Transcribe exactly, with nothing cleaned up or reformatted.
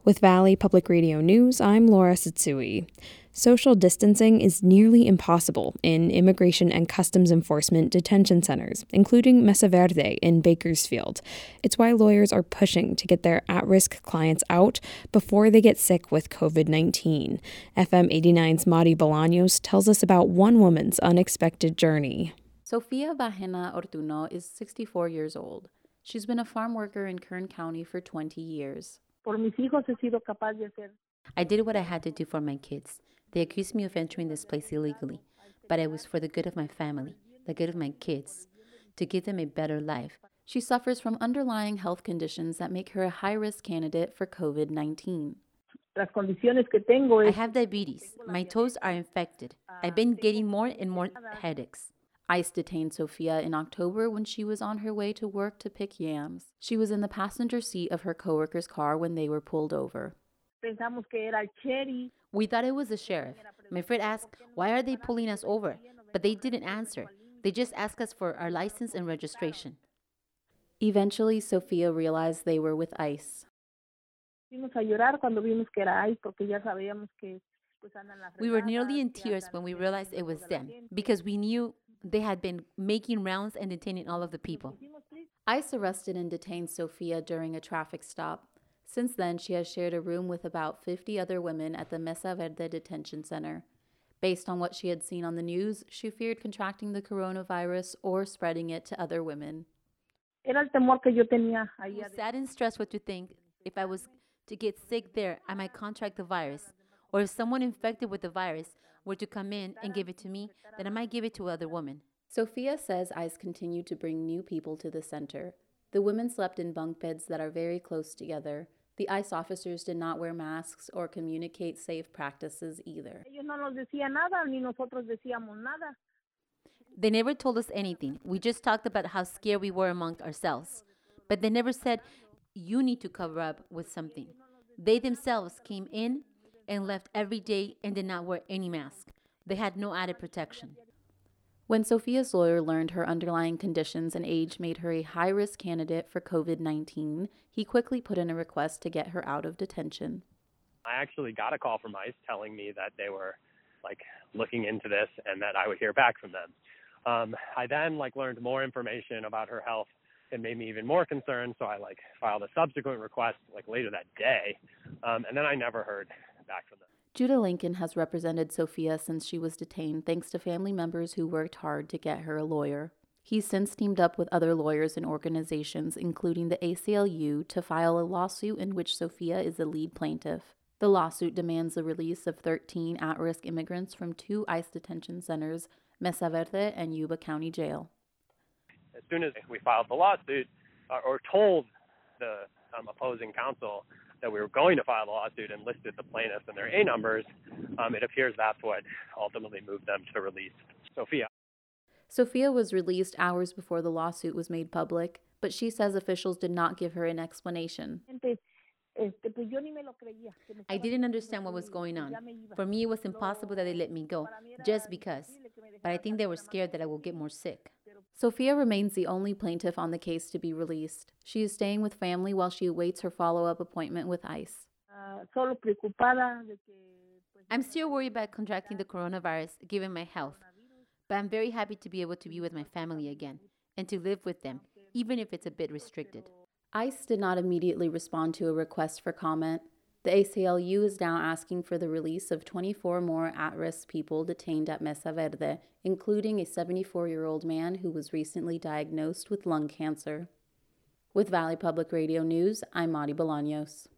With Valley Public Radio News, I'm Laura Satsui. Social distancing is nearly impossible in immigration and customs enforcement detention centers, including Mesa Verde in Bakersfield. It's why lawyers are pushing to get their at-risk clients out before they get sick with covid nineteen. F M eighty-nine's Mari Bolaños tells us about one woman's unexpected journey. Sofia Bajena Ortuno is sixty-four years old. She's been a farm worker in Kern County for twenty years. I did what I had to do for my kids. They accused me of entering this place illegally, but it was for the good of my family, the good of my kids, to give them a better life. She suffers from underlying health conditions that make her a high-risk candidate for covid nineteen. I have diabetes. My toes are infected. I've been getting more and more headaches. ICE detained Sofia in October when she was on her way to work to pick yams. She was in the passenger seat of her coworker's car when they were pulled over. We thought it was the sheriff. My friend asked, why are they pulling us over? But they didn't answer. They just asked us for our license and registration. Eventually, Sofia realized they were with ICE. We were nearly in tears when we realized it was them, because we knew they had been making rounds and detaining all of the people. ICE arrested and detained Sofia during a traffic stop. Since then, she has shared a room with about fifty other women at the Mesa Verde Detention Center. Based on what she had seen on the news, she feared contracting the coronavirus or spreading it to other women. I was sad and stressed what to think. If I was to get sick there, I might contract the virus. Or if someone infected with the virus were to come in and give it to me, then I might give it to other women. Sofia says ICE continued to bring new people to the center. The women slept in bunk beds that are very close together. The ICE officers did not wear masks or communicate safe practices either. They never told us anything. We just talked about how scared we were among ourselves. But they never said, you need to cover up with something. They themselves came in and left every day and did not wear any mask. They had no added protection. When Sofia's lawyer learned her underlying conditions and age made her a high-risk candidate for covid nineteen, he quickly put in a request to get her out of detention. I actually got a call from ICE telling me that they were like looking into this and that I would hear back from them. Um, I then like learned more information about her health. It made me even more concerned, so I like filed a subsequent request like later that day, um, and then I never heard back from them. Judah Lincoln has represented Sofia since she was detained thanks to family members who worked hard to get her a lawyer. He's since teamed up with other lawyers and organizations, including the A C L U, to file a lawsuit in which Sofia is the lead plaintiff. The lawsuit demands the release of thirteen at-risk immigrants from two ICE detention centers, Mesa Verde and Yuba County Jail. As soon as we filed the lawsuit, uh, or told the um, opposing counsel that we were going to file the lawsuit and listed the plaintiffs and their A numbers, um, it appears that's what ultimately moved them to release Sofia. Sofia was released hours before the lawsuit was made public, but she says officials did not give her an explanation. I didn't understand what was going on. For me, it was impossible that they let me go, just because. But I think they were scared that I would get more sick. Sofia remains the only plaintiff on the case to be released. She is staying with family while she awaits her follow-up appointment with ICE. I'm still worried about contracting the coronavirus given my health, but I'm very happy to be able to be with my family again and to live with them, even if it's a bit restricted. ICE did not immediately respond to a request for comment. The A C L U is now asking for the release of twenty-four more at-risk people detained at Mesa Verde, including a seventy-four-year-old man who was recently diagnosed with lung cancer. With Valley Public Radio News, I'm Mari Bolaños.